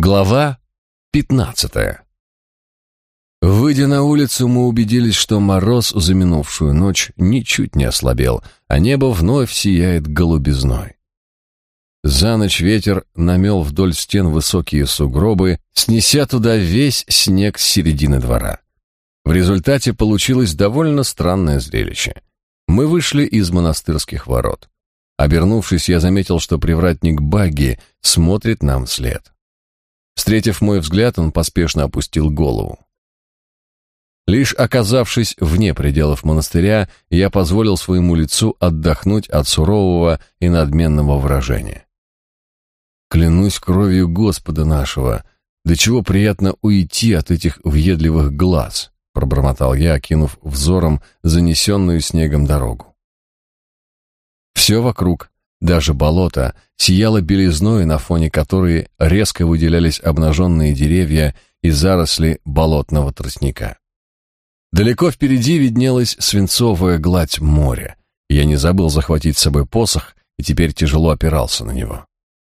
Глава 15. Выйдя на улицу, мы убедились, что мороз за минувшую ночь ничуть не ослабел, а небо вновь сияет голубизной. За ночь ветер намел вдоль стен высокие сугробы, снеся туда весь снег с середины двора. В результате получилось довольно странное зрелище. Мы вышли из монастырских ворот. Обернувшись, я заметил, что привратник Багги смотрит нам вслед. Встретив мой взгляд, он поспешно опустил голову. Лишь оказавшись вне пределов монастыря, я позволил своему лицу отдохнуть от сурового и надменного выражения. Клянусь кровью Господа нашего, до чего приятно уйти от этих въедливых глаз, пробормотал я, окинув взором занесенную снегом дорогу. Все вокруг, даже болото, сияло белизной, на фоне которой резко выделялись обнаженные деревья и заросли болотного тростника. Далеко впереди виднелась свинцовая гладь моря. Я не забыл захватить с собой посох и теперь тяжело опирался на него.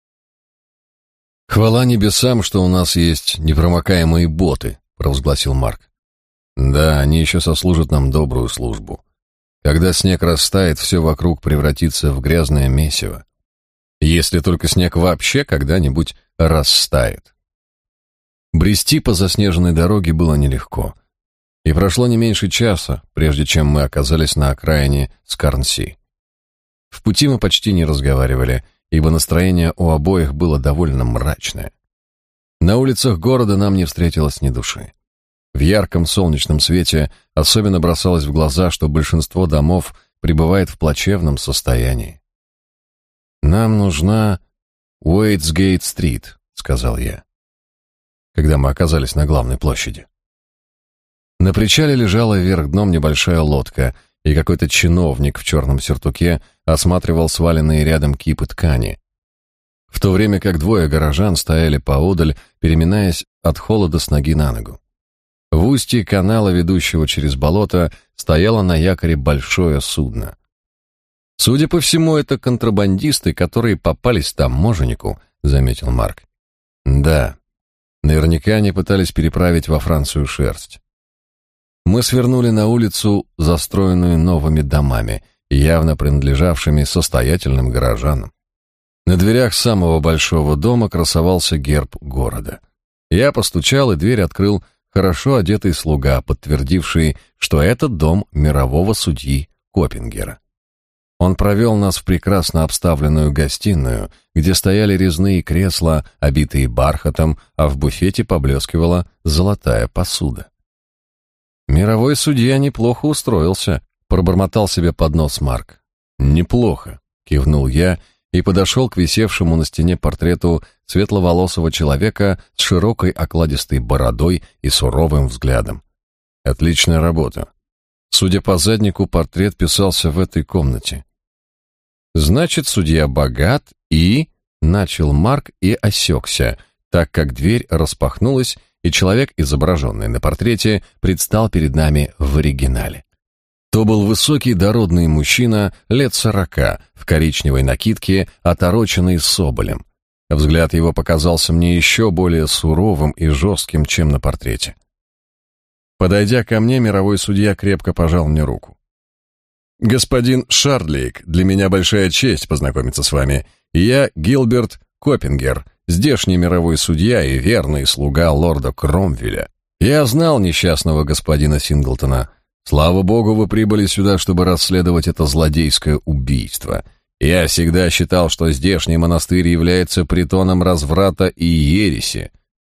«Хвала небесам, что у нас есть непромокаемые боты», — провозгласил Марк. «Да, они еще сослужат нам добрую службу. Когда снег растает, все вокруг превратится в грязное месиво. Если только снег вообще когда-нибудь растает». Брести по заснеженной дороге было нелегко. И прошло не меньше часа, прежде чем мы оказались на окраине Скарнси. В пути мы почти не разговаривали, ибо настроение у обоих было довольно мрачное. На улицах города нам не встретилось ни души. В ярком солнечном свете особенно бросалось в глаза, что большинство домов пребывает в плачевном состоянии. «Нам нужна Уэйтсгейт-стрит», — сказал я, когда мы оказались на главной площади. На причале лежала вверх дном небольшая лодка, и какой-то чиновник в черном сюртуке осматривал сваленные рядом кипы ткани, в то время как двое горожан стояли поодаль, переминаясь от холода с ноги на ногу. В устье канала, ведущего через болото, стояло на якоре большое судно. «Судя по всему, это контрабандисты, которые попались таможеннику», — заметил Марк. «Да, наверняка они пытались переправить во Францию шерсть». Мы свернули на улицу, застроенную новыми домами, явно принадлежавшими состоятельным горожанам. На дверях самого большого дома красовался герб города. Я постучал, и дверь открыл хорошо одетый слуга, подтвердивший, что этот дом мирового судьи Коппингера. Он провел нас в прекрасно обставленную гостиную, где стояли резные кресла, обитые бархатом, а в буфете поблескивала золотая посуда. «Мировой судья неплохо устроился», — пробормотал себе под нос Марк. «Неплохо», — кивнул я и подошел к висевшему на стене портрету светловолосого человека с широкой окладистой бородой и суровым взглядом. «Отличная работа. Судя по заднику, портрет писался в этой комнате». «Значит, судья богат и...» — начал Марк и осекся, так как дверь распахнулась, и человек, изображенный на портрете, предстал перед нами в оригинале. То был высокий дородный мужчина лет 40, в коричневой накидке, отороченный соболем. Взгляд его показался мне еще более суровым и жестким, чем на портрете. Подойдя ко мне, мировой судья крепко пожал мне руку. «Господин Шардлейк, для меня большая честь познакомиться с вами. Я Гилберт Коппингер, здешний мировой судья и верный слуга лорда Кромвеля. Я знал несчастного господина Синглтона. Слава богу, вы прибыли сюда, чтобы расследовать это злодейское убийство. Я всегда считал, что здешний монастырь является притоном разврата и ереси».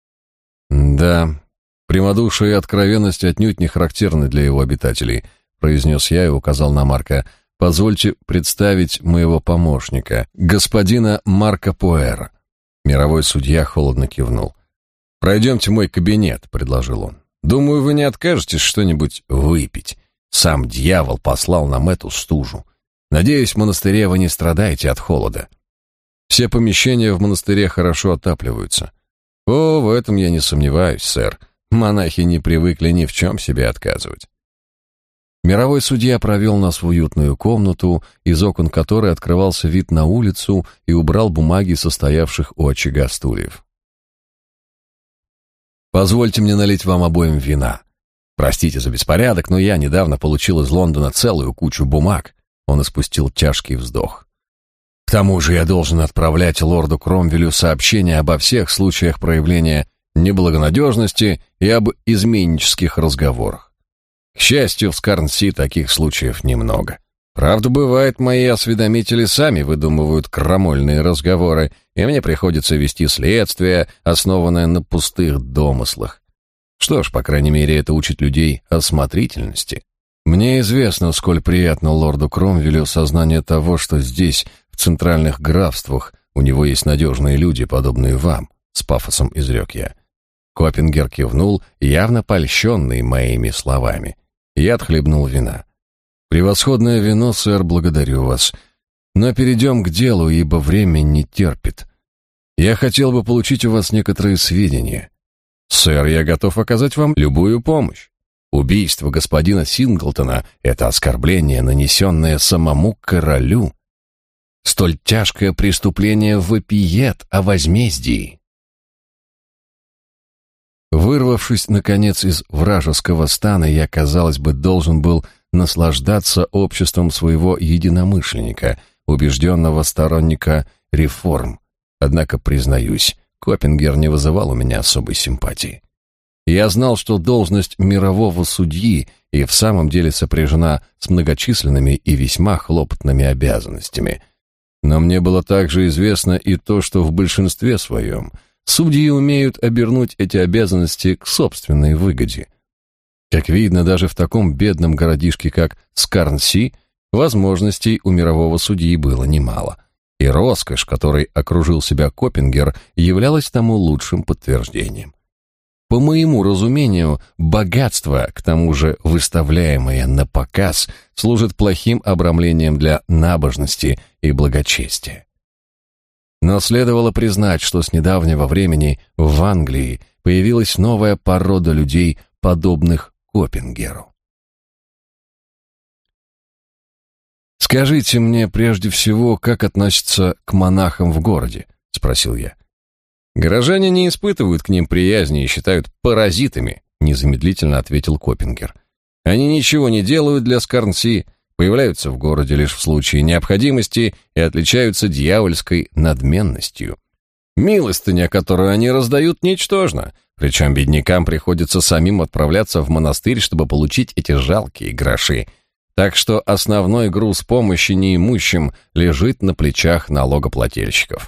«Да, прямодушие и откровенность отнюдь не характерны для его обитателей», произнес я и указал на Марка. «Позвольте представить моего помощника, господина Марка Пуэра». Мировой судья холодно кивнул. «Пройдемте в мой кабинет», — предложил он. «Думаю, вы не откажетесь что-нибудь выпить. Сам дьявол послал нам эту стужу. Надеюсь, в монастыре вы не страдаете от холода. Все помещения в монастыре хорошо отапливаются». «О, в этом я не сомневаюсь, сэр. Монахи не привыкли ни в чем себе отказывать». Мировой судья провел нас в уютную комнату, из окон которой открывался вид на улицу, и убрал бумаги, состоявших у очага стульев. Позвольте мне налить вам обоим вина. Простите за беспорядок, но я недавно получил из Лондона целую кучу бумаг». Он испустил тяжкий вздох. «К тому же я должен отправлять лорду Кромвелю сообщения обо всех случаях проявления неблагонадежности и об изменнических разговорах. К счастью, в Скарнси таких случаев немного. Правда, бывает, мои осведомители сами выдумывают крамольные разговоры, и мне приходится вести следствие, основанное на пустых домыслах. Что ж, по крайней мере, это учит людей осмотрительности. Мне известно, сколь приятно лорду Кромвелю сознание того, что здесь, в центральных графствах, у него есть надежные люди, подобные вам», — с пафосом изрек я. Коппингер кивнул, явно польщенный моими словами. Я отхлебнул вина. «Превосходное вино, сэр, благодарю вас. Но перейдем к делу, ибо время не терпит. Я хотел бы получить у вас некоторые сведения. Сэр, я готов оказать вам любую помощь. Убийство господина Синглтона — это оскорбление, нанесенное самому королю. Столь тяжкое преступление вопиет о возмездии». Вырвавшись, наконец, из вражеского стана, я, казалось бы, должен был наслаждаться обществом своего единомышленника, убежденного сторонника реформ. Однако, признаюсь, Коппингер не вызывал у меня особой симпатии. Я знал, что должность мирового судьи и в самом деле сопряжена с многочисленными и весьма хлопотными обязанностями. Но мне было также известно и то, что в большинстве своем судьи умеют обернуть эти обязанности к собственной выгоде. Как видно, даже в таком бедном городишке, как Скарнси, возможностей у мирового судьи было немало. И роскошь, которой окружил себя Коппингер, являлась тому лучшим подтверждением. По моему разумению, богатство, к тому же выставляемое на показ, служит плохим обрамлением для набожности и благочестия. Но следовало признать, что с недавнего времени в Англии появилась новая порода людей, подобных Коппингеру. «Скажите мне прежде всего, как относятся к монахам в городе?» — спросил я. «Горожане не испытывают к ним приязни и считают паразитами», — незамедлительно ответил Коппингер. «Они ничего не делают для Скарнси, появляются в городе лишь в случае необходимости и отличаются дьявольской надменностью. Милостыня, которую они раздают, ничтожна, причем беднякам приходится самим отправляться в монастырь, чтобы получить эти жалкие гроши. Так что основной груз помощи неимущим лежит на плечах налогоплательщиков».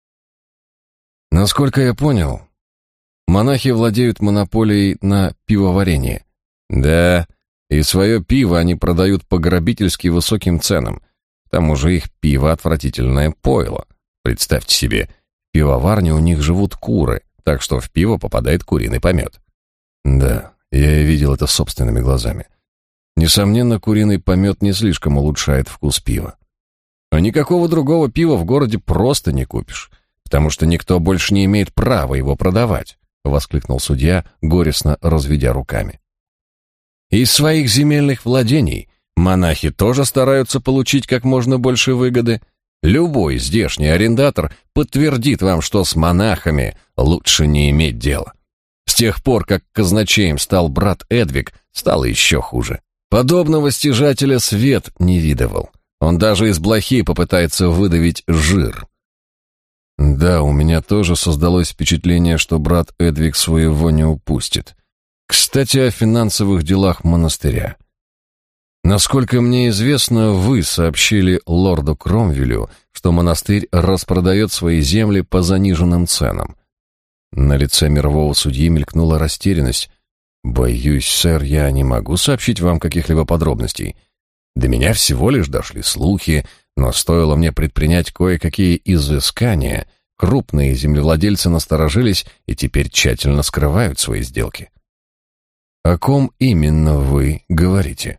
«Насколько я понял, монахи владеют монополией на пивоварение». «Да, и свое пиво они продают по грабительски высоким ценам. К тому же их пиво отвратительное пойло. Представьте себе, в пивоварне у них живут куры, так что в пиво попадает куриный помет». «Да, я и видел это собственными глазами. Несомненно, куриный помет не слишком улучшает вкус пива. А никакого другого пива в городе просто не купишь, потому что никто больше не имеет права его продавать», — воскликнул судья, горестно разведя руками. «Из своих земельных владений монахи тоже стараются получить как можно больше выгоды. Любой здешний арендатор подтвердит вам, что с монахами лучше не иметь дела. С тех пор, как казначеем стал брат Эдвиг, стало еще хуже. Подобного стяжателя свет не видывал. Он даже из блохи попытается выдавить жир». «Да, у меня тоже создалось впечатление, что брат Эдвиг своего не упустит. Кстати, о финансовых делах монастыря. Насколько мне известно, вы сообщили лорду Кромвелю, что монастырь распродает свои земли по заниженным ценам». На лице мирового судьи мелькнула растерянность. «Боюсь, сэр, я не могу сообщить вам каких-либо подробностей. До меня всего лишь дошли слухи, но стоило мне предпринять кое-какие изыскания, крупные землевладельцы насторожились и теперь тщательно скрывают свои сделки». «О ком именно вы говорите?»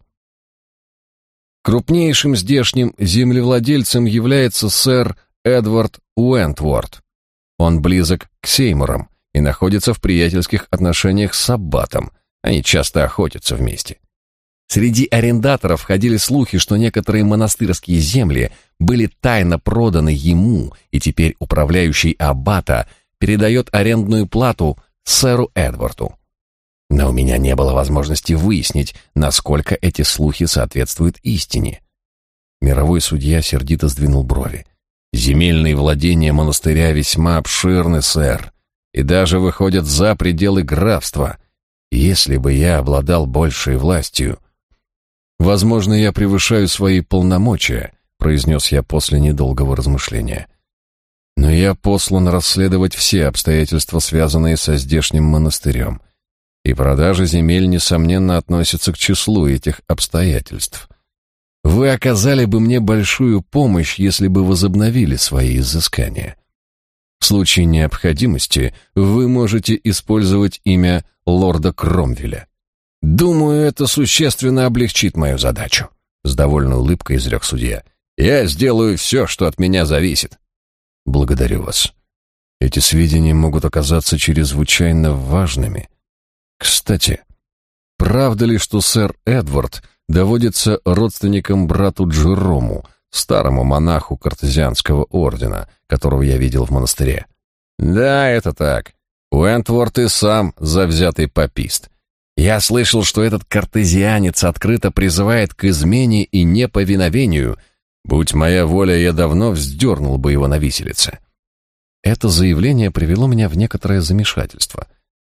«Крупнейшим здешним землевладельцем является сэр Эдвард Уэнтворд. Он близок к Сеймурам и находится в приятельских отношениях с аббатом. Они часто охотятся вместе. Среди арендаторов ходили слухи, что некоторые монастырские земли были тайно проданы ему, и теперь управляющий аббата передает арендную плату сэру Эдварду. Но у меня не было возможности выяснить, насколько эти слухи соответствуют истине. Мировой судья сердито сдвинул брови. Земельные владения монастыря весьма обширны, сэр, и даже выходят за пределы графства. Если бы я обладал большей властью... Возможно, я превышаю свои полномочия, произнес я после недолгого размышления. Но я послан расследовать все обстоятельства, связанные со здешним монастырем. И продажа земель, несомненно, относится к числу этих обстоятельств. Вы оказали бы мне большую помощь, если бы возобновили свои изыскания. В случае необходимости вы можете использовать имя лорда Кромвеля. Думаю, это существенно облегчит мою задачу, с довольной улыбкой изрек судья. Я сделаю все, что от меня зависит. Благодарю вас. Эти сведения могут оказаться чрезвычайно важными. Кстати, правда ли, что сэр Эдвард доводится родственником брату Джерому, старому монаху картезианского ордена, которого я видел в монастыре? Да, это так. Уэнтворт и сам завзятый папист. Я слышал, что этот картезианец открыто призывает к измене и неповиновению. Будь моя воля, я давно вздернул бы его на виселице. Это заявление привело меня в некоторое замешательство.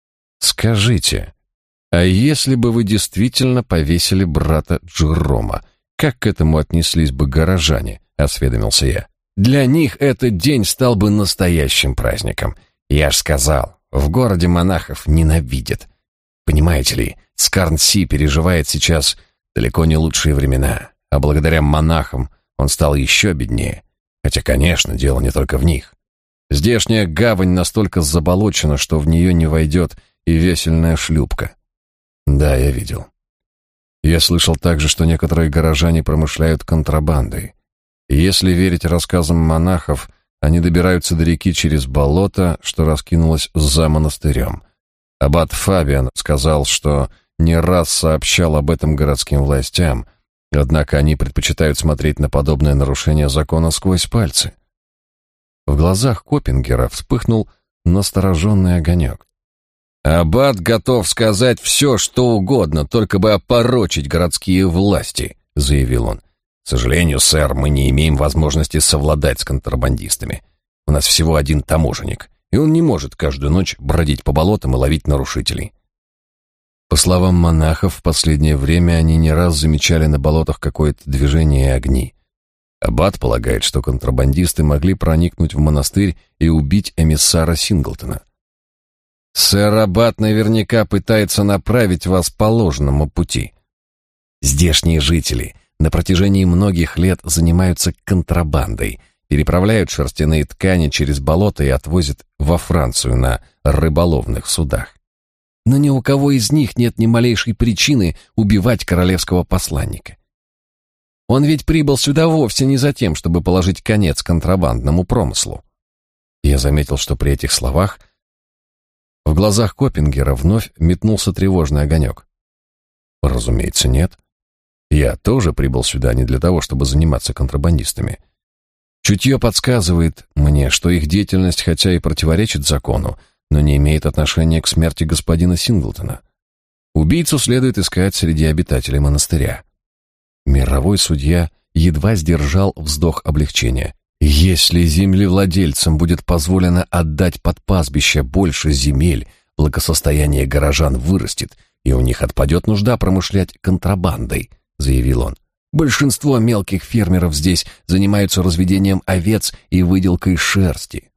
Скажите, а если бы вы действительно повесили брата Джерома, как к этому отнеслись бы горожане, осведомился я. Для них этот день стал бы настоящим праздником. Я ж сказал, в городе монахов ненавидят. Понимаете ли, Скарнси переживает сейчас далеко не лучшие времена, а благодаря монахам он стал еще беднее. Хотя, конечно, дело не только в них. Здешняя гавань настолько заболочена, что в нее не войдет и весельная шлюпка. Да, я видел. Я слышал также, что некоторые горожане промышляют контрабандой. И если верить рассказам монахов, они добираются до реки через болото, что раскинулось за монастырем. Аббат Фабиан сказал, что не раз сообщал об этом городским властям, однако они предпочитают смотреть на подобное нарушение закона сквозь пальцы. В глазах Коппингера вспыхнул настороженный огонек. «Аббат готов сказать все, что угодно, только бы опорочить городские власти», — заявил он. «К сожалению, сэр, мы не имеем возможности совладать с контрабандистами. У нас всего один таможенник, и он не может каждую ночь бродить по болотам и ловить нарушителей». По словам монахов, в последнее время они не раз замечали на болотах какое-то движение и огни. Аббат полагает, что контрабандисты могли проникнуть в монастырь и убить эмиссара Синглтона. «Сэр Аббат наверняка пытается направить вас по ложному пути. Здешние жители на протяжении многих лет занимаются контрабандой, переправляют шерстяные ткани через болото и отвозят во Францию на рыболовных судах. Но ни у кого из них нет ни малейшей причины убивать королевского посланника. Он ведь прибыл сюда вовсе не за тем, чтобы положить конец контрабандному промыслу». Я заметил, что при этих словах в глазах Коппингера вновь метнулся тревожный огонек. «Разумеется, нет. Я тоже прибыл сюда не для того, чтобы заниматься контрабандистами. Чутье подсказывает мне, что их деятельность хотя и противоречит закону, но не имеет отношения к смерти господина Синглтона. Убийцу следует искать среди обитателей монастыря». Мировой судья едва сдержал вздох облегчения. Если землевладельцам будет позволено отдать под пастбище больше земель, благосостояние горожан вырастет, и у них отпадет нужда промышлять контрабандой, заявил он. Большинство мелких фермеров здесь занимаются разведением овец и выделкой шерсти.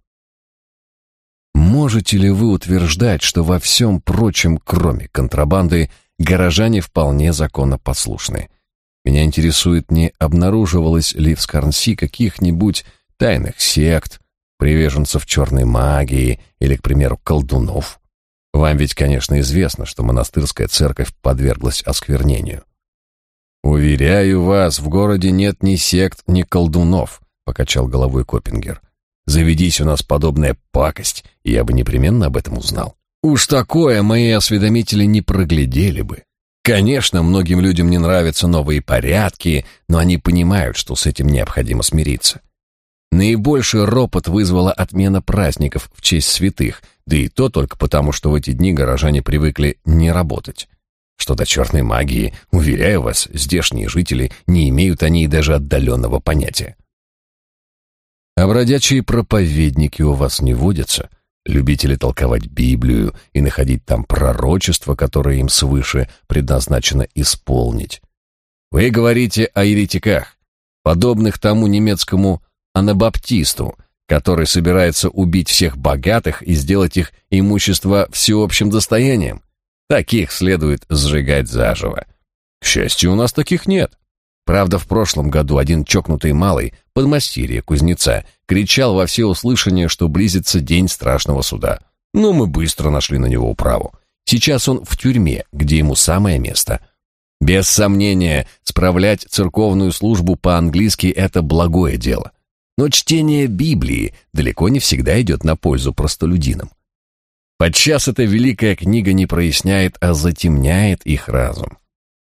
Можете ли вы утверждать, что во всем прочем, кроме контрабанды, горожане вполне законопослушны? Меня интересует, не обнаруживалось ли в Скарнси каких-нибудь тайных сект, приверженцев черной магии или, к примеру, колдунов. Вам ведь, конечно, известно, что монастырская церковь подверглась осквернению. «Уверяю вас, в городе нет ни сект, ни колдунов», — покачал головой Коппингер. «Заведись у нас подобная пакость, и я бы непременно об этом узнал. Уж такое мои осведомители не проглядели бы. Конечно, многим людям не нравятся новые порядки, но они понимают, что с этим необходимо смириться. Наибольший ропот вызвала отмена праздников в честь святых, да и то только потому, что в эти дни горожане привыкли не работать. Что до черной магии, уверяю вас, здешние жители не имеют о ней даже отдаленного понятия. А бродячие проповедники у вас не водятся? Любители толковать Библию и находить там пророчества, которые им свыше предназначено исполнить? Вы говорите о еретиках, подобных тому немецкому анабаптисту, который собирается убить всех богатых и сделать их имущество всеобщим достоянием. Таких следует сжигать заживо. К счастью, у нас таких нет. Правда, в прошлом году один чокнутый малый, подмастерье кузнеца, кричал во всеуслышание, что близится день страшного суда. Но мы быстро нашли на него управу. Сейчас он в тюрьме, где ему самое место. Без сомнения, справлять церковную службу по-английски – это благое дело. Но чтение Библии далеко не всегда идет на пользу простолюдинам. Подчас эта великая книга не проясняет, а затемняет их разум.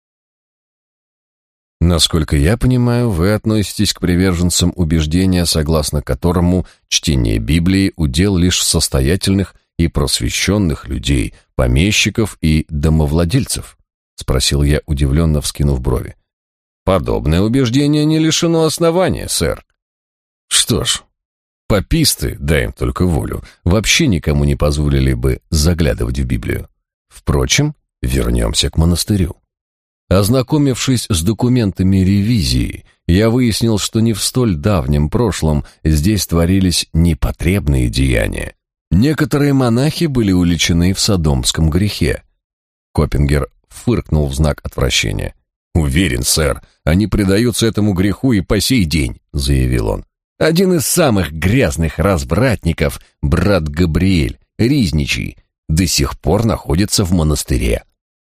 Насколько я понимаю, вы относитесь к приверженцам убеждения, согласно которому чтение Библии – удел лишь состоятельных и просвещенных людей, помещиков и домовладельцев? — спросил я, удивленно вскинув брови. «Подобное убеждение не лишено основания, сэр». «Что ж, паписты, дай им только волю, вообще никому не позволили бы заглядывать в Библию. Впрочем, вернемся к монастырю. Ознакомившись с документами ревизии, я выяснил, что не в столь давнем прошлом здесь творились непотребные деяния. Некоторые монахи были уличены в содомском грехе». Коппингер фыркнул в знак отвращения. «Уверен, сэр, они предаются этому греху и по сей день», — заявил он. «Один из самых грязных развратников, брат Габриэль, Ризничий, до сих пор находится в монастыре».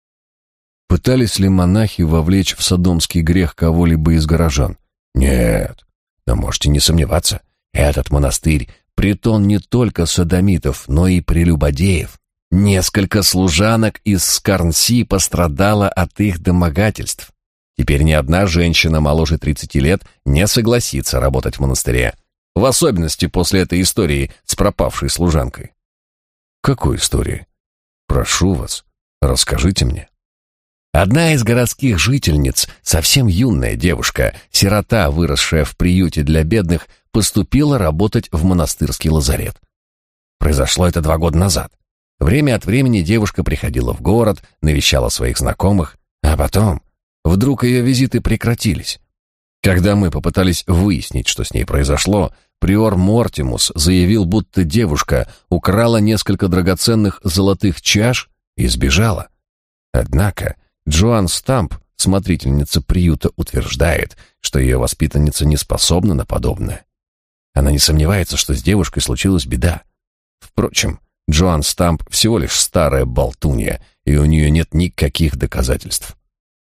Пытались ли монахи вовлечь в содомский грех кого-либо из горожан? Нет, но можете не сомневаться, этот монастырь — притон не только содомитов, но и прелюбодеев. Несколько служанок из Скарнси пострадало от их домогательств. Теперь ни одна женщина моложе 30 лет не согласится работать в монастыре, в особенности после этой истории с пропавшей служанкой. Какой истории? Прошу вас, расскажите мне. Одна из городских жительниц, совсем юная девушка, сирота, выросшая в приюте для бедных, поступила работать в монастырский лазарет. Произошло это 2 года назад. Время от времени девушка приходила в город, навещала своих знакомых, а потом вдруг ее визиты прекратились. Когда мы попытались выяснить, что с ней произошло, приор Мортимус заявил, будто девушка украла несколько драгоценных золотых чаш и сбежала. Однако Джоан Стамп, смотрительница приюта, утверждает, что ее воспитанница не способна на подобное. Она не сомневается, что с девушкой случилась беда. Впрочем, Джоан Стамп всего лишь старая болтунья, и у нее нет никаких доказательств.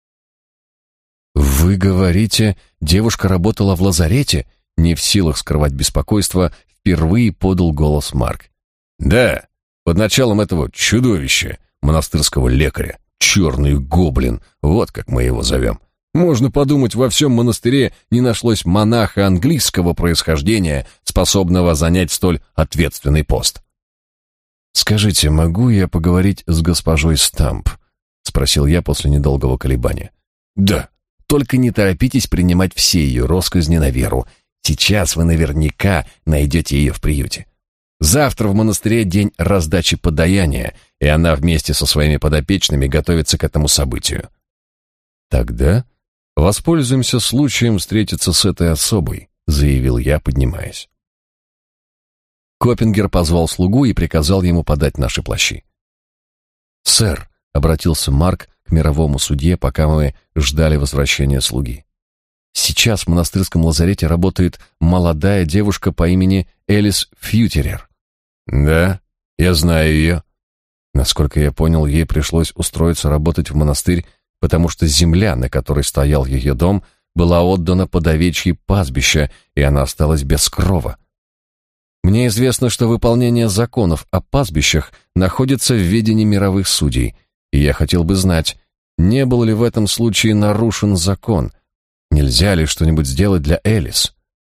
«Вы говорите, девушка работала в лазарете?» Не в силах скрывать беспокойство, впервые подал голос Марк. «Да, под началом этого чудовища, монастырского лекаря, черный гоблин, вот как мы его зовем. Можно подумать, во всем монастыре не нашлось монаха английского происхождения, способного занять столь ответственный пост». «Скажите, могу я поговорить с госпожой Стамп?» — спросил я после недолгого колебания. «Да, только не торопитесь принимать все ее россказни на веру. Сейчас вы наверняка найдете ее в приюте. Завтра в монастыре день раздачи подаяния, и она вместе со своими подопечными готовится к этому событию». «Тогда воспользуемся случаем встретиться с этой особой», — заявил я, поднимаясь. Коппингер позвал слугу и приказал ему подать наши плащи. «Сэр», — обратился Марк к мировому судье, пока мы ждали возвращения слуги. «Сейчас в монастырском лазарете работает молодая девушка по имени Элис Фьютерер». «Да, я знаю ее». Насколько я понял, ей пришлось устроиться работать в монастырь, потому что земля, на которой стоял ее дом, была отдана под овечьи пастбища, и она осталась без крова. Мне известно, что выполнение законов о пастбищах находится в ведении мировых судей, и я хотел бы знать, не был ли в этом случае нарушен закон, нельзя ли что-нибудь сделать для Элис.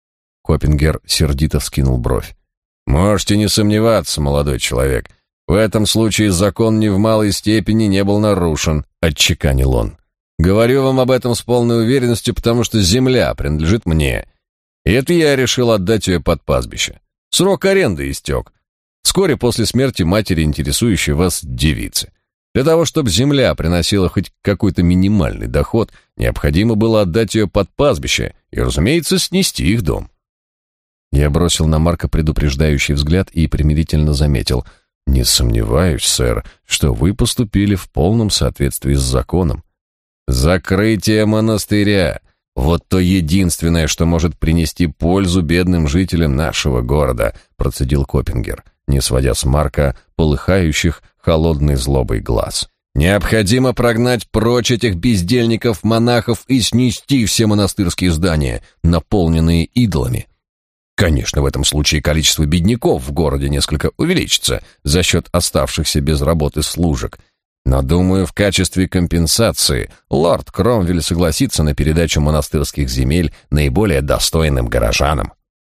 Коппингер сердито вскинул бровь. «Можете не сомневаться, молодой человек. В этом случае закон ни в малой степени не был нарушен», — отчеканил он. «Говорю вам об этом с полной уверенностью, потому что земля принадлежит мне. И это я решил отдать ее под пастбище. Срок аренды истек. Вскоре после смерти матери интересующей вас девицы. Для того, чтобы земля приносила хоть какой-то минимальный доход, необходимо было отдать ее под пастбище и, разумеется, снести их дом». Я бросил на Марка предупреждающий взгляд и примирительно заметил: «Не сомневаюсь, сэр, что вы поступили в полном соответствии с законом». «Закрытие монастыря — вот то единственное, что может принести пользу бедным жителям нашего города», — процедил Коппингер, не сводя с Марка полыхающих холодной злобой глаз. «Необходимо прогнать прочь этих бездельников-монахов и снести все монастырские здания, наполненные идолами. Конечно, в этом случае количество бедняков в городе несколько увеличится за счет оставшихся без работы служек. Но, думаю, в качестве компенсации лорд Кромвель согласится на передачу монастырских земель наиболее достойным горожанам».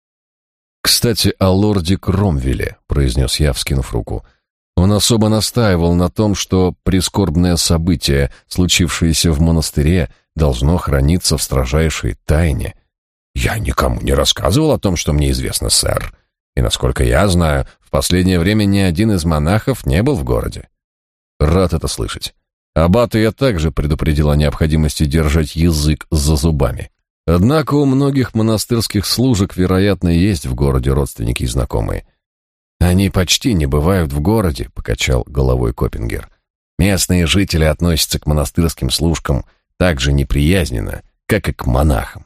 «Кстати, о лорде Кромвеле», — произнес я, вскинув руку. «Он особо настаивал на том, что прискорбное событие, случившееся в монастыре, должно храниться в строжайшей тайне». «Я никому не рассказывал о том, что мне известно, сэр. И, насколько я знаю, в последнее время ни один из монахов не был в городе». «Рад это слышать. Аббата я также предупредил о необходимости держать язык за зубами. Однако у многих монастырских служек, вероятно, есть в городе родственники и знакомые». «Они почти не бывают в городе», — покачал головой Коппингер. «Местные жители относятся к монастырским служкам так же неприязненно, как и к монахам».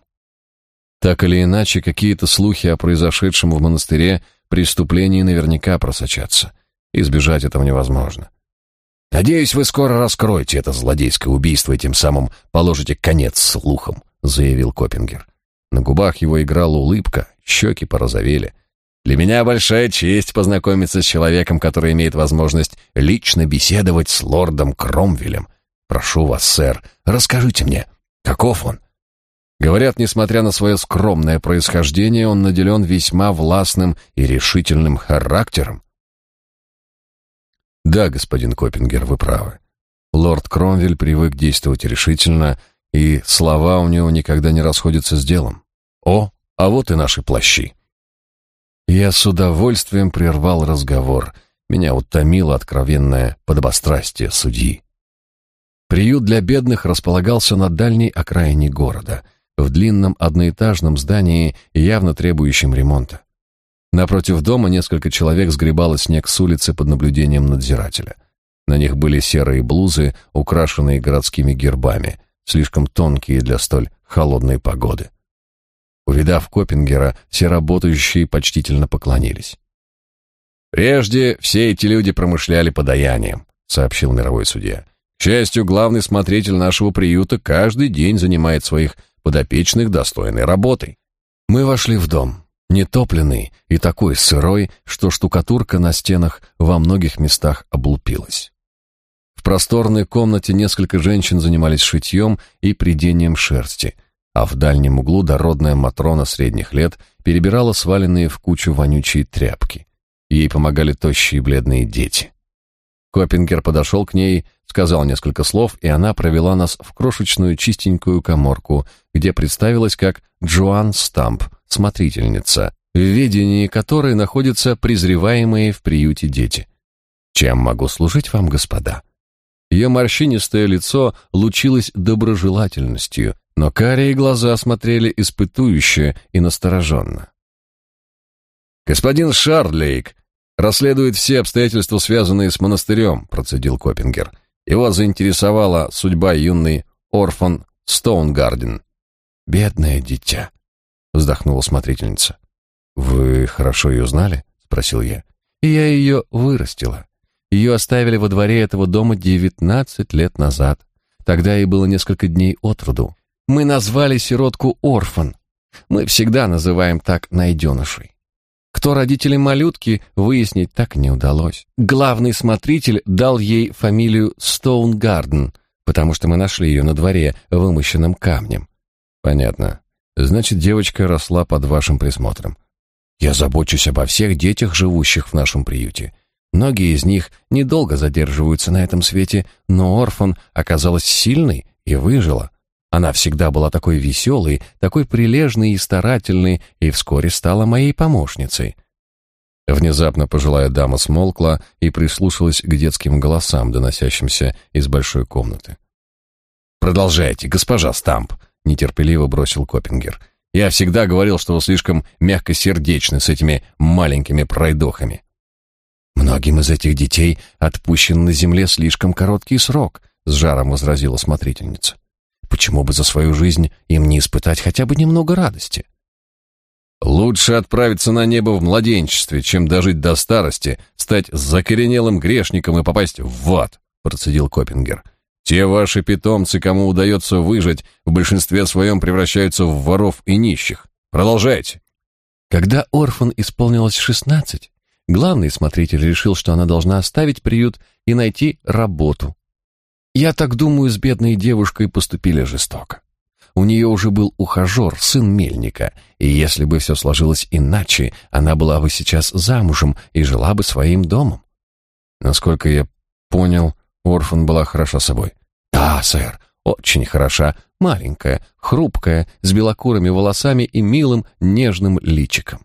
Так или иначе, какие-то слухи о произошедшем в монастыре преступлении наверняка просочатся. Избежать этого невозможно. «Надеюсь, вы скоро раскроете это злодейское убийство и тем самым положите конец слухам», — заявил Коппингер. На губах его играла улыбка, щеки порозовели. «Для меня большая честь познакомиться с человеком, который имеет возможность лично беседовать с лордом Кромвелем. Прошу вас, сэр, расскажите мне, каков он?» Говорят, несмотря на свое скромное происхождение, он наделен весьма властным и решительным характером. «Да, господин Коппингер, вы правы. Лорд Кромвель привык действовать решительно, и слова у него никогда не расходятся с делом. О, а вот и наши плащи». Я с удовольствием прервал разговор. Меня утомило откровенное подобострастие судьи. Приют для бедных располагался на дальней окраине города, в длинном одноэтажном здании, явно требующем ремонта. Напротив дома несколько человек сгребало снег с улицы под наблюдением надзирателя. На них были серые блузы, украшенные городскими гербами, слишком тонкие для столь холодной погоды. Увидав Коппингера, все работающие почтительно поклонились. «Прежде все эти люди промышляли подаянием», — сообщил мировой судья. «К счастью, главный смотритель нашего приюта каждый день занимает своих подопечных достойной работой». Мы вошли в дом, нетопленный и такой сырой, что штукатурка на стенах во многих местах облупилась. В просторной комнате несколько женщин занимались шитьем и прядением шерсти, а в дальнем углу дородная матрона средних лет перебирала сваленные в кучу вонючие тряпки. Ей помогали тощие бледные дети. Коппингер подошел к ней, сказал несколько слов, и она провела нас в крошечную чистенькую каморку, где представилась как Джоан Стамп, смотрительница, в ведении которой находятся презреваемые в приюте дети. «Чем могу служить вам, господа?» Ее морщинистое лицо лучилось доброжелательностью, но карие глаза смотрели испытующе и настороженно. «Господин Шардлейк расследует все обстоятельства, связанные с монастырем», — процедил Коппингер. «Его заинтересовала судьба юной Орфан Стоунгарден». «Бедное дитя», — вздохнула смотрительница. «Вы хорошо ее знали?» — спросил я. «И я ее вырастила. Ее оставили во дворе этого дома 19 лет назад. Тогда ей было несколько дней от роду. Мы назвали сиротку Орфан. Мы всегда называем так найденышей. Кто родители малютки, выяснить так не удалось. Главный смотритель дал ей фамилию Стоунгарден, потому что мы нашли ее на дворе, вымощенном камнем». «Понятно. Значит, девочка росла под вашим присмотром. Я забочусь обо всех детях, живущих в нашем приюте. Многие из них недолго задерживаются на этом свете, но Орфан оказалась сильной и выжила. Она всегда была такой веселой, такой прилежной и старательной, и вскоре стала моей помощницей. Внезапно пожилая дама смолкла и прислушалась к детским голосам, доносящимся из большой комнаты. «Продолжайте, госпожа Стамп», — нетерпеливо бросил Коппингер. «Я всегда говорил, что вы слишком мягкосердечны с этими маленькими пройдохами». «Многим из этих детей отпущен на земле слишком короткий срок», — с жаром возразила смотрительница. «Почему бы за свою жизнь им не испытать хотя бы немного радости?» «Лучше отправиться на небо в младенчестве, чем дожить до старости, стать закоренелым грешником и попасть в ад», — процедил Коппингер. «Те ваши питомцы, кому удается выжить, в большинстве своем превращаются в воров и нищих. Продолжайте». Когда Орфан исполнилось 16, главный смотритель решил, что она должна оставить приют и найти работу. Я так думаю, с бедной девушкой поступили жестоко. У нее уже был ухажер, сын мельника, и если бы все сложилось иначе, она была бы сейчас замужем и жила бы своим домом. Насколько я понял, Орфан была хороша собой. Да, сэр, очень хороша, маленькая, хрупкая, с белокурыми волосами и милым, нежным личиком.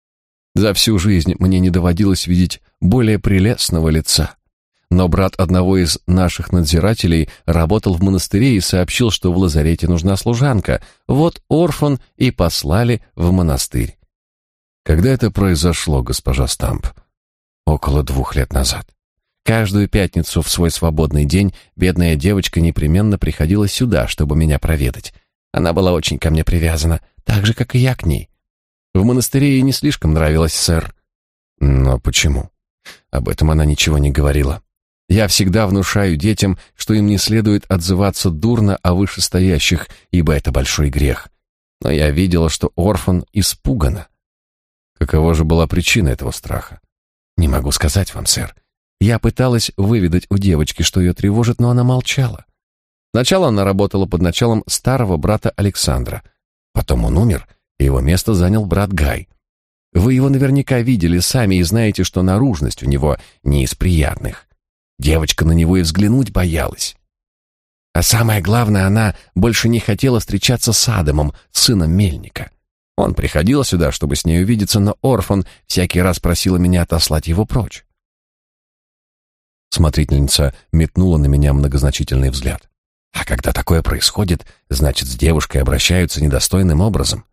За всю жизнь мне не доводилось видеть более прелестного лица. Но брат одного из наших надзирателей работал в монастыре и сообщил, что в лазарете нужна служанка. Вот Орфан и послали в монастырь. Когда это произошло, госпожа Стамп? Около 2 лет назад. Каждую пятницу в свой свободный день бедная девочка непременно приходила сюда, чтобы меня проведать. Она была очень ко мне привязана, так же, как и я к ней. В монастыре ей не слишком нравилось, сэр. Но почему? Об этом она ничего не говорила. Я всегда внушаю детям, что им не следует отзываться дурно о вышестоящих, ибо это большой грех. Но я видела, что Орфан испугана. Какова же была причина этого страха? Не могу сказать вам, сэр. Я пыталась выведать у девочки, что ее тревожит, но она молчала. Сначала она работала под началом старого брата Александра. Потом он умер, и его место занял брат Гай. Вы его наверняка видели сами и знаете, что наружность у него не из приятных. Девочка на него и взглянуть боялась. А самое главное, она больше не хотела встречаться с Адамом, сыном мельника. Он приходил сюда, чтобы с ней увидеться, но Орфан всякий раз просила меня отослать его прочь. Смотрительница метнула на меня многозначительный взгляд. А когда такое происходит, значит, с девушкой обращаются недостойным образом.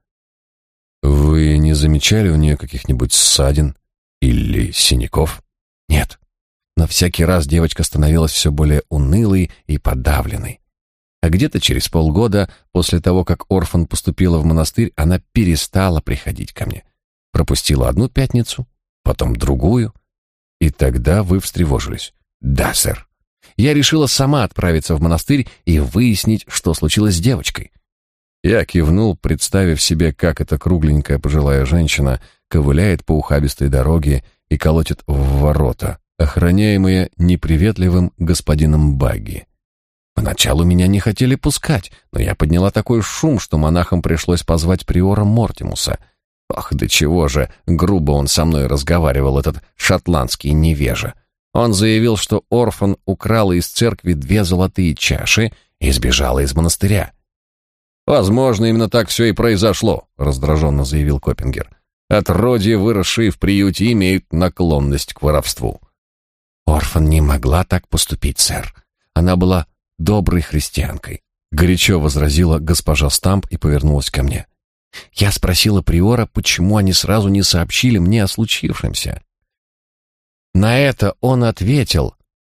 Вы не замечали у нее каких-нибудь ссадин или синяков? Нет. Но всякий раз девочка становилась все более унылой и подавленной. А где-то через полгода, после того, как Орфан поступила в монастырь, она перестала приходить ко мне. Пропустила одну пятницу, потом другую, и тогда вы встревожились. Да, сэр. Я решила сама отправиться в монастырь и выяснить, что случилось с девочкой. Я кивнул, представив себе, как эта кругленькая пожилая женщина ковыляет по ухабистой дороге и колотит в ворота, охраняемые неприветливым господином Багги. Поначалу меня не хотели пускать, но я подняла такой шум, что монахам пришлось позвать приора Мортимуса. Ох, до чего же грубо он со мной разговаривал, этот шотландский невежа. Он заявил, что Орфан украла из церкви 2 золотые чаши и сбежала из монастыря. «Возможно, именно так все и произошло», — раздраженно заявил Коппингер. «Отродья, выросшие в приюте, имеют наклонность к воровству». «Орфан не могла так поступить, сэр. Она была доброй христианкой», — горячо возразила госпожа Стамп и повернулась ко мне. Я спросила приора, почему они сразу не сообщили мне о случившемся. На это он ответил,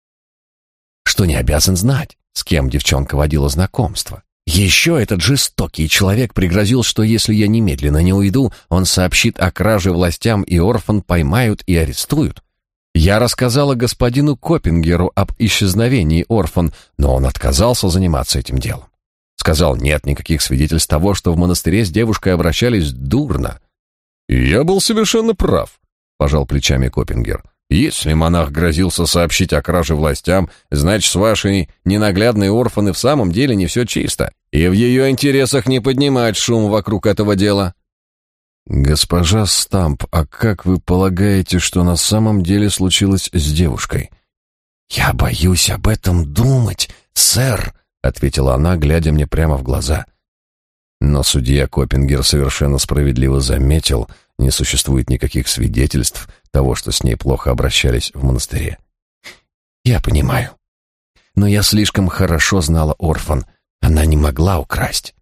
что не обязан знать, с кем девчонка водила знакомство. Еще этот жестокий человек пригрозил, что если я немедленно не уйду, он сообщит о краже властям, и Орфан поймают и арестуют. Я рассказала господину Коппингеру об исчезновении Орфан, но он отказался заниматься этим делом. Сказал, нет никаких свидетельств того, что в монастыре с девушкой обращались дурно. «Я был совершенно прав», — пожал плечами Коппингер. Если монах грозился сообщить о краже властям, значит, с вашей ненаглядной орфаны в самом деле не все чисто, и в ее интересах не поднимать шум вокруг этого дела. Госпожа Стамп, а как вы полагаете, что на самом деле случилось с девушкой? Я боюсь об этом думать, сэр, ответила она, глядя мне прямо в глаза. Но судья Коппингер совершенно справедливо заметил, не существует никаких свидетельств того, что с ней плохо обращались в монастыре. Я понимаю. Но я слишком хорошо знала орфан. Она не могла украсть.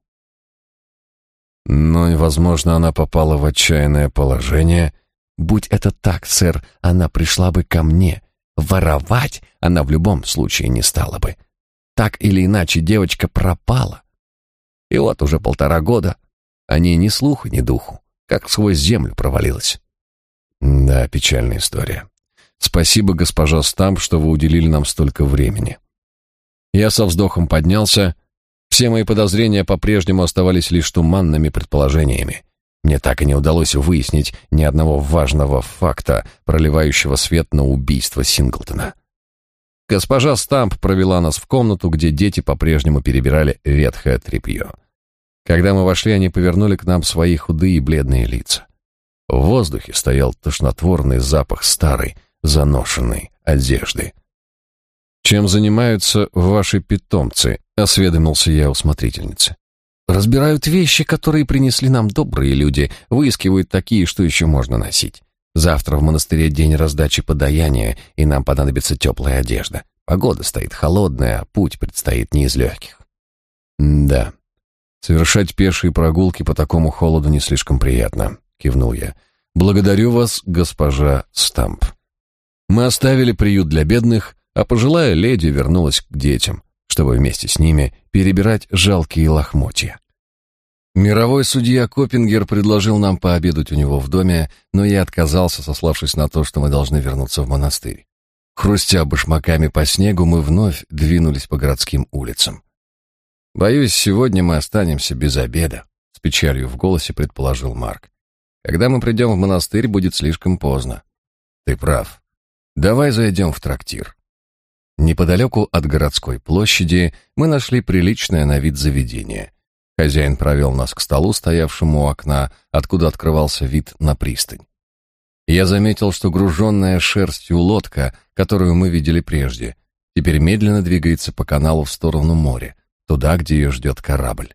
Но, возможно, она попала в отчаянное положение. Будь это так, сэр, она пришла бы ко мне. Воровать она в любом случае не стала бы. Так или иначе, девочка пропала. И вот уже 1,5 года о ней ни слуху, ни духу, как сквозь землю провалилась. Да, печальная история. Спасибо, госпожа Стамп, что вы уделили нам столько времени. Я со вздохом поднялся. Все мои подозрения по-прежнему оставались лишь туманными предположениями. Мне так и не удалось выяснить ни одного важного факта, проливающего свет на убийство Синглтона. Госпожа Стамп провела нас в комнату, где дети по-прежнему перебирали ветхое тряпье. Когда мы вошли, они повернули к нам свои худые и бледные лица. В воздухе стоял тошнотворный запах старой, заношенной одежды. «Чем занимаются ваши питомцы?» — осведомился я у смотрительницы. «Разбирают вещи, которые принесли нам добрые люди, выискивают такие, что еще можно носить. Завтра в монастыре день раздачи подаяния, и нам понадобится теплая одежда. Погода стоит холодная, а путь предстоит не из легких». «Да, совершать пешие прогулки по такому холоду не слишком приятно», — кивнул я. «Благодарю вас, госпожа Стамп». Мы оставили приют для бедных, а пожилая леди вернулась к детям, чтобы вместе с ними перебирать жалкие лохмотья. Мировой судья Коппингер предложил нам пообедать у него в доме, но я отказался, сославшись на то, что мы должны вернуться в монастырь. Хрустя башмаками по снегу, мы вновь двинулись по городским улицам. «Боюсь, сегодня мы останемся без обеда», — с печалью в голосе предположил Марк. «Когда мы придем в монастырь, будет слишком поздно». «Ты прав. Давай зайдем в трактир». Неподалеку от городской площади мы нашли приличное на вид заведение. Хозяин провел нас к столу, стоявшему у окна, откуда открывался вид на пристань. Я заметил, что груженная шерстью лодка, которую мы видели прежде, теперь медленно двигается по каналу в сторону моря, туда, где ее ждет корабль.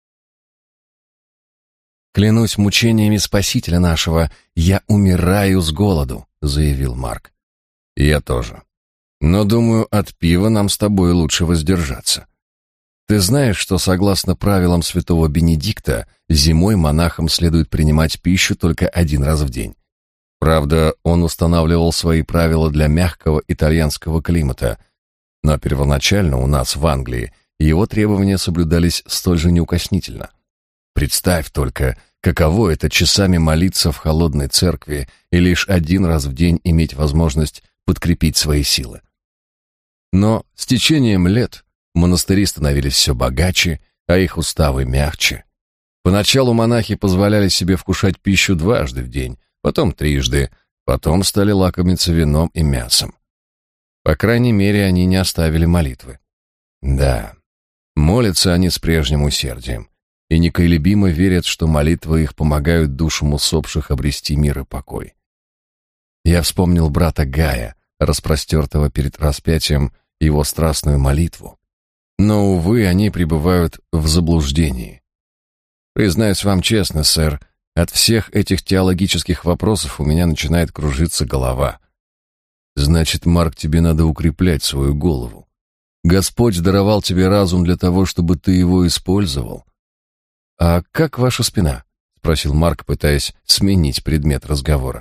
«Клянусь мучениями Спасителя нашего, я умираю с голоду», — заявил Марк. «Я тоже. Но, думаю, от пива нам с тобой лучше воздержаться. Ты знаешь, что, согласно правилам святого Бенедикта, зимой монахам следует принимать пищу только 1 раз в день. Правда, он устанавливал свои правила для мягкого итальянского климата, но первоначально у нас в Англии его требования соблюдались столь же неукоснительно. Представь только, каково это часами молиться в холодной церкви и лишь 1 раз в день иметь возможность подкрепить свои силы. Но с течением лет монастыри становились все богаче, а их уставы мягче. Поначалу монахи позволяли себе вкушать пищу 2 в день, потом 3, потом стали лакомиться вином и мясом. По крайней мере, они не оставили молитвы. Да, молятся они с прежним усердием и неколебимо верят, что молитвы их помогают душам усопших обрести мир и покой. Я вспомнил брата Гая, распростертого перед распятием, его страстную молитву. Но, увы, они пребывают в заблуждении. Признаюсь вам честно, сэр, от всех этих теологических вопросов у меня начинает кружиться голова. Значит, Марк, тебе надо укреплять свою голову. Господь даровал тебе разум для того, чтобы ты его использовал. «А как ваша спина?» — спросил Марк, пытаясь сменить предмет разговора.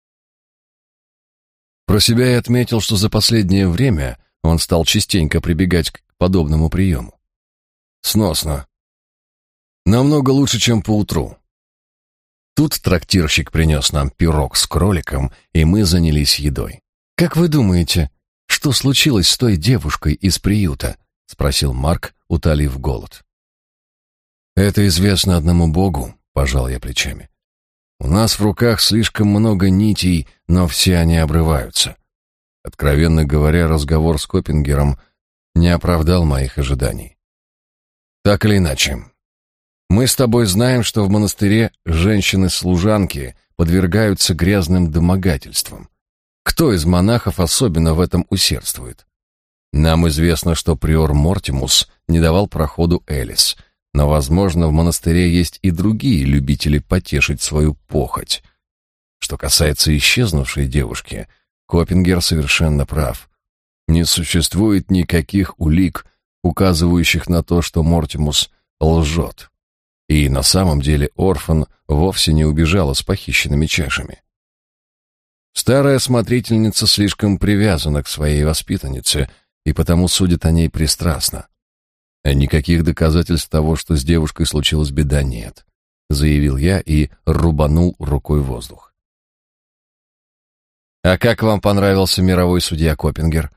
Про себя я отметил, что за последнее время он стал частенько прибегать к подобному приему. Сносно. Намного лучше, чем поутру. Тут трактирщик принес нам пирог с кроликом, и мы занялись едой. «Как вы думаете, что случилось с той девушкой из приюта?» — спросил Марк, утолив голод. «Это известно одному Богу», — пожал я плечами. «У нас в руках слишком много нитей, но все они обрываются. Откровенно говоря, разговор с Коппингером не оправдал моих ожиданий. Так или иначе, мы с тобой знаем, что в монастыре женщины-служанки подвергаются грязным домогательствам. Кто из монахов особенно в этом усердствует? Нам известно, что приор Мортимус не давал проходу Элис, но, возможно, в монастыре есть и другие любители потешить свою похоть. Что касается исчезнувшей девушки, Коппингер совершенно прав. Не существует никаких улик, указывающих на то, что Мортимус лжет. И на самом деле Орфан вовсе не убежала с похищенными чашами. Старая смотрительница слишком привязана к своей воспитаннице, и потому судит о ней пристрастно. Никаких доказательств того, что с девушкой случилась беда, нет, заявил я и рубанул рукой воздух. А как вам понравился мировой судья Коппингер?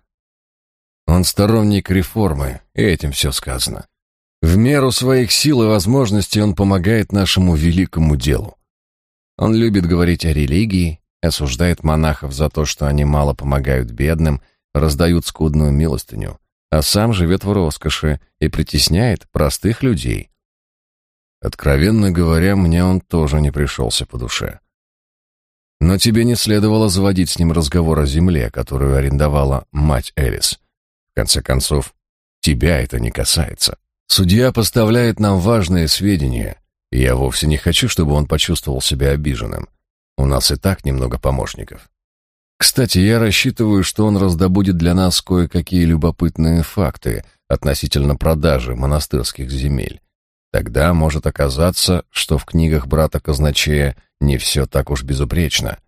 Он сторонник реформы, и этим все сказано. В меру своих сил и возможностей он помогает нашему великому делу. Он любит говорить о религии, осуждает монахов за то, что они мало помогают бедным, раздают скудную милостыню, а сам живет в роскоши и притесняет простых людей. Откровенно говоря, мне он тоже не пришелся по душе. Но тебе не следовало заводить с ним разговор о земле, которую арендовала мать Элис. В конце концов, тебя это не касается. Судья поставляет нам важные сведения, и я вовсе не хочу, чтобы он почувствовал себя обиженным. У нас и так немного помощников. Кстати, я рассчитываю, что он раздобудет для нас кое-какие любопытные факты относительно продажи монастырских земель. Тогда может оказаться, что в книгах брата Казначея не все так уж безупречно.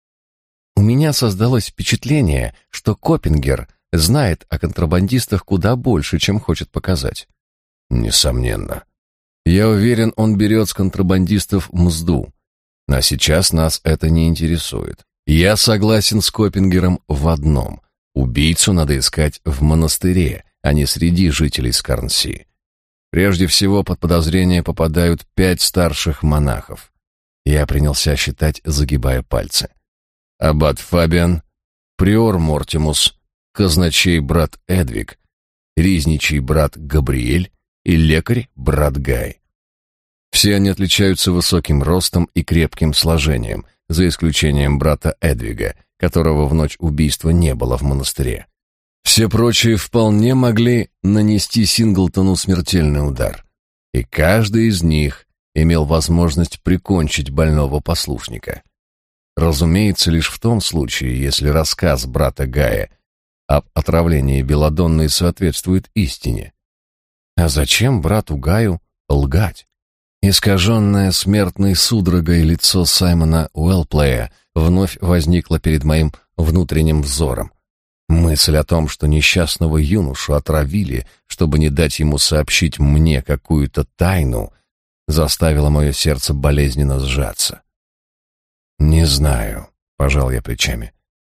У меня создалось впечатление, что Коппингер знает о контрабандистах куда больше, чем хочет показать. Несомненно. Я уверен, он берет с контрабандистов мзду. Но сейчас нас это не интересует. Я согласен с Коппингером в одном. Убийцу надо искать в монастыре, а не среди жителей Скарнси. Прежде всего под подозрение попадают 5 старших монахов. Я принялся считать, загибая пальцы. Аббат Фабиан, приор Мортимус, казначей брат Эдвиг, ризничий брат Габриэль и лекарь брат Гай. Все они отличаются высоким ростом и крепким сложением, за исключением брата Эдвига, которого в ночь убийства не было в монастыре. Все прочие вполне могли нанести Синглтону смертельный удар, и каждый из них имел возможность прикончить больного послушника. Разумеется, лишь в том случае, если рассказ брата Гая об отравлении Белладонной соответствует истине. А зачем брату Гаю лгать? Искаженное смертной судорогой лицо Саймона Уэлплея вновь возникло перед моим внутренним взором. Мысль о том, что несчастного юношу отравили, чтобы не дать ему сообщить мне какую-то тайну, заставила мое сердце болезненно сжаться. «Не знаю», — пожал я плечами.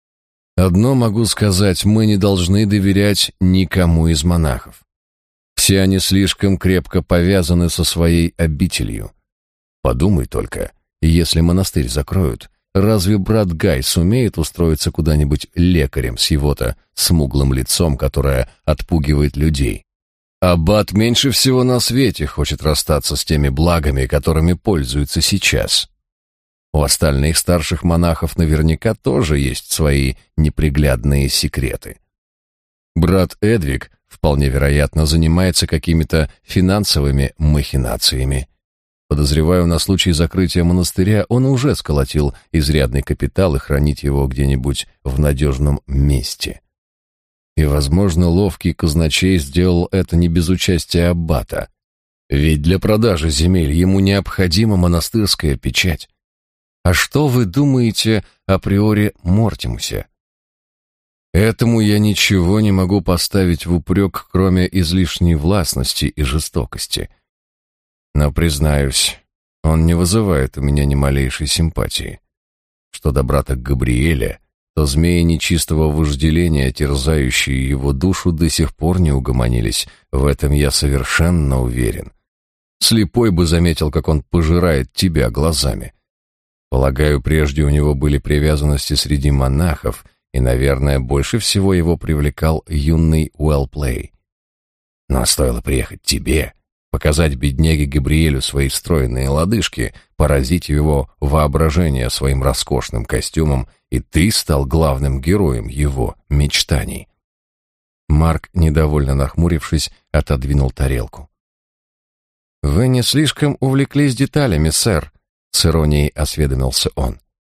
«Одно могу сказать, мы не должны доверять никому из монахов. Все они слишком крепко повязаны со своей обителью. Подумай только, если монастырь закроют, разве брат Гай сумеет устроиться куда-нибудь лекарем с его-то смуглым лицом, которое отпугивает людей? Аббат меньше всего на свете хочет расстаться с теми благами, которыми пользуется сейчас. У остальных старших монахов наверняка тоже есть свои неприглядные секреты. Брат Эдвиг, вполне вероятно, занимается какими-то финансовыми махинациями. Подозреваю, на случай закрытия монастыря он уже сколотил изрядный капитал и хранит его где-нибудь в надежном месте. И, возможно, ловкий казначей сделал это не без участия аббата. Ведь для продажи земель ему необходима монастырская печать. А что вы думаете о приоре Мортимусе? Этому я ничего не могу поставить в упрек, кроме излишней властности и жестокости. Но, признаюсь, он не вызывает у меня ни малейшей симпатии. Что до брата Габриэля, то змеи нечистого вожделения, терзающие его душу, до сих пор не угомонились, в этом я совершенно уверен. Слепой бы заметил, как он пожирает тебя глазами. Полагаю, прежде у него были привязанности среди монахов, и, наверное, больше всего его привлекал юный Уэллплей. Но стоило приехать тебе, показать бедняге Габриэлю свои стройные лодыжки, поразить его воображение своим роскошным костюмом, и ты стал главным героем его мечтаний. Марк, недовольно нахмурившись, отодвинул тарелку. «Вы не слишком увлеклись деталями, сэр», — с иронией осведомился он.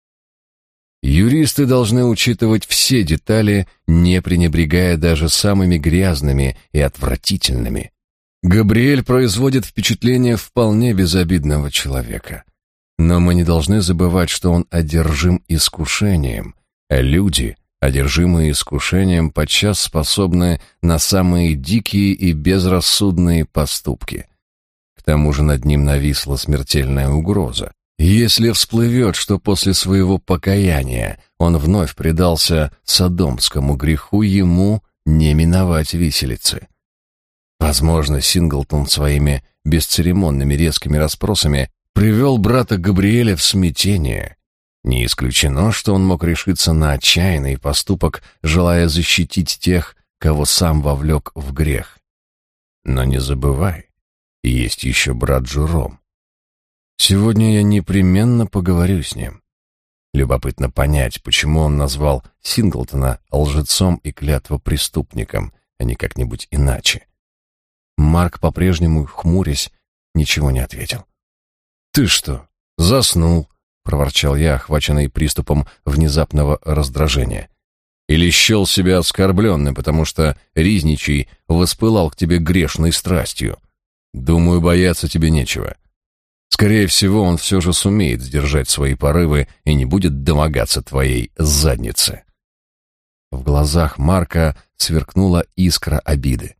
«Юристы должны учитывать все детали, не пренебрегая даже самыми грязными и отвратительными. Габриэль производит впечатление вполне безобидного человека. Но мы не должны забывать, что он одержим искушением, а люди, одержимые искушением, подчас способны на самые дикие и безрассудные поступки. К тому же над ним нависла смертельная угроза. Если всплывет, что после своего покаяния он вновь предался содомскому греху, ему не миновать виселицы. Возможно, Синглтон своими бесцеремонными резкими расспросами привел брата Габриэля в смятение. Не исключено, что он мог решиться на отчаянный поступок, желая защитить тех, кого сам вовлек в грех. Но не забывай, есть еще брат Жером. Сегодня я непременно поговорю с ним. Любопытно понять, почему он назвал Синглтона лжецом и клятвопреступником, а не как-нибудь иначе. Марк, по-прежнему хмурясь, ничего не ответил. «Ты что, заснул?» — проворчал я, охваченный приступом внезапного раздражения. «Или счел себя оскорбленным, потому что Ризничий воспылал к тебе грешной страстью? Думаю, бояться тебе нечего. Скорее всего, он все же сумеет сдержать свои порывы и не будет домогаться твоей задницы». В глазах Марка сверкнула искра обиды.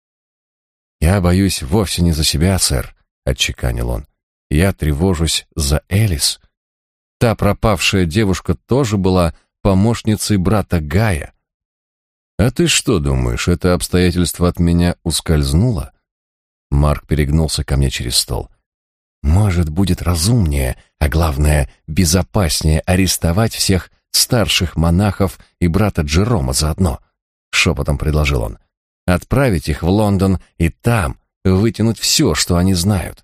«Я боюсь вовсе не за себя, сэр», — отчеканил он. «Я тревожусь за Элис. Та пропавшая девушка тоже была помощницей брата Гая». «А ты что думаешь, это обстоятельство от меня ускользнуло?» Марк перегнулся ко мне через стол. «Может, будет разумнее, а главное, безопаснее арестовать всех старших монахов и брата Джерома заодно», — шепотом предложил он. «Отправить их в Лондон и там вытянуть все, что они знают».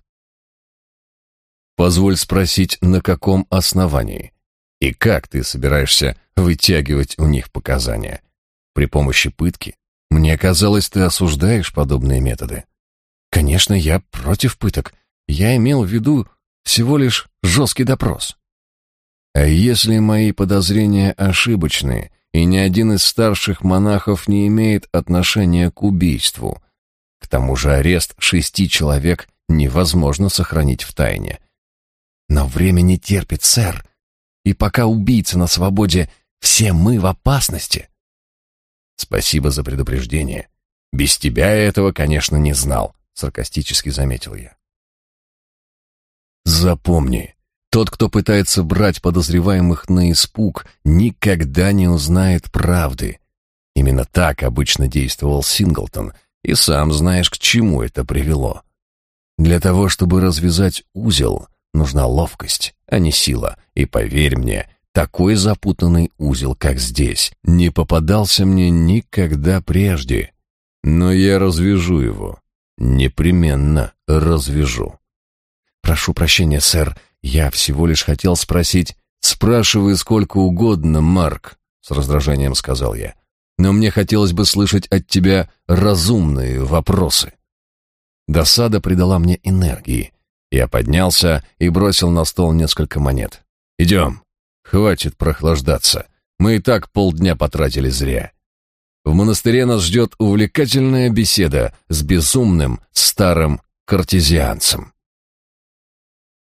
«Позволь спросить, на каком основании? И как ты собираешься вытягивать у них показания? При помощи пытки? Мне казалось, ты осуждаешь подобные методы». «Конечно, я против пыток. Я имел в виду всего лишь жесткий допрос». «А если мои подозрения ошибочны, и ни один из старших монахов не имеет отношения к убийству? К тому же арест 6 человек невозможно сохранить в тайне». «Но время не терпит, сэр. И пока убийца на свободе, все мы в опасности». «Спасибо за предупреждение. Без тебя я этого, конечно, не знал», — саркастически заметил я. «Запомни, тот, кто пытается брать подозреваемых на испуг, никогда не узнает правды. Именно так обычно действовал Синглтон, и сам знаешь, к чему это привело. Для того, чтобы развязать узел, нужна ловкость, а не сила, и поверь мне, такой запутанный узел, как здесь, не попадался мне никогда прежде. Но я развяжу его, непременно развяжу». «Прошу прощения, сэр, я всего лишь хотел спросить...» «Спрашивай сколько угодно, Марк», — с раздражением сказал я. «Но мне хотелось бы слышать от тебя разумные вопросы». Досада придала мне энергии. Я поднялся и бросил на стол несколько монет. «Идем. Хватит прохлаждаться. Мы и так полдня потратили зря. В монастыре нас ждет увлекательная беседа с безумным старым картезианцем».